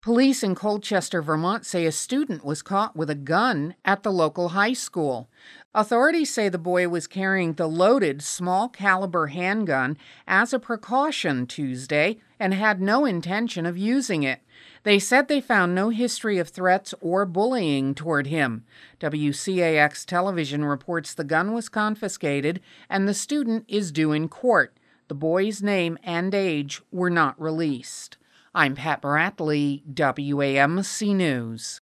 Police in Colchester, Vermont say a student was caught with a gun at the local high school. Authorities say the boy was carrying the loaded small caliber handgun as a precaution Tuesday and had no intention of using it. They said they found no history of threats or bullying toward him. WCAX television reports the gun was confiscated and the student is due in court. The boy's name and age were not released. I'm Pat Bradley, WAMC News.